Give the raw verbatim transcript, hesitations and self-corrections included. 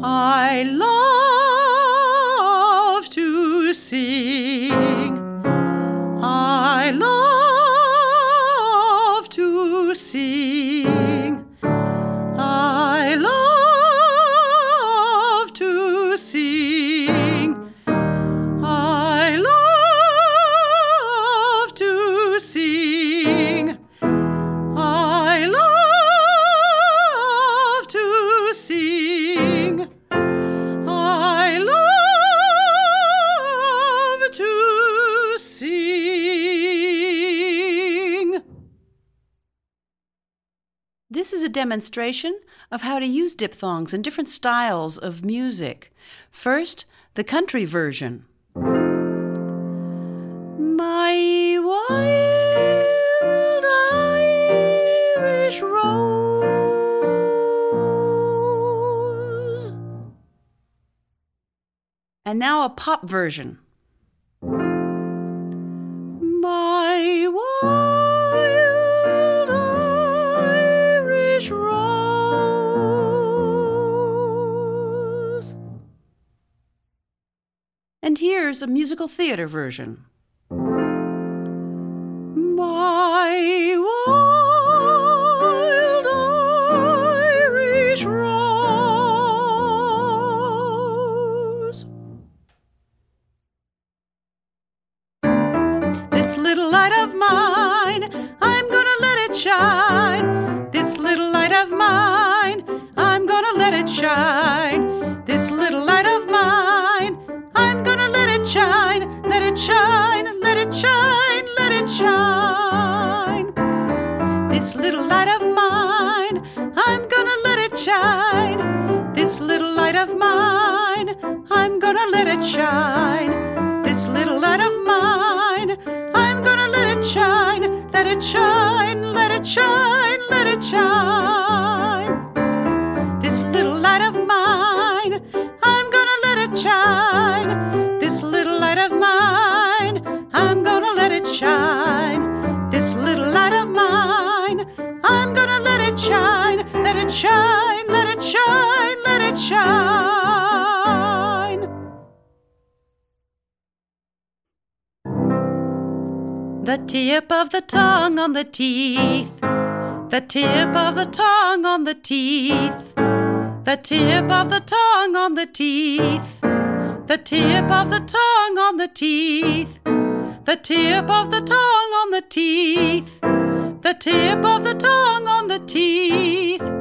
I love to sing. I love to sing. I love to sing. I love to sing. I love to sing. I love to sing. This is a demonstration of how to use diphthongs in different styles of music. First, the country version. My wild Irish rose. And now a pop version. My wild Irish rose. And here's a musical theater version. My wild Irish rose. This little light of mine, I'm gonna let it shine. This little light of mine, I'm gonna let it shine. This little light of mine, I'm gonna let it shine. Let it shine, let it shine, let it shine. This little light of mine, I'm gonna let it shine. This little light of mine, I'm gonna let it shine. This little light of mine, I'm gonna let it shine. Let it shine, let it shine, let it shine. This little light of mine, I'm gonna let it shine. This little light of mine, I'm gonna let it shine. This little light of mine, I'm gonna let it shine. Let it shine, let it shine, let it shine. The tip of the tongue on the teeth. The tip of the tongue on the teeth. The tip of the tongue on the teeth. The tip of the tongue on the teeth. The tip of the tongue on the teeth. The tip of the tongue on the teeth.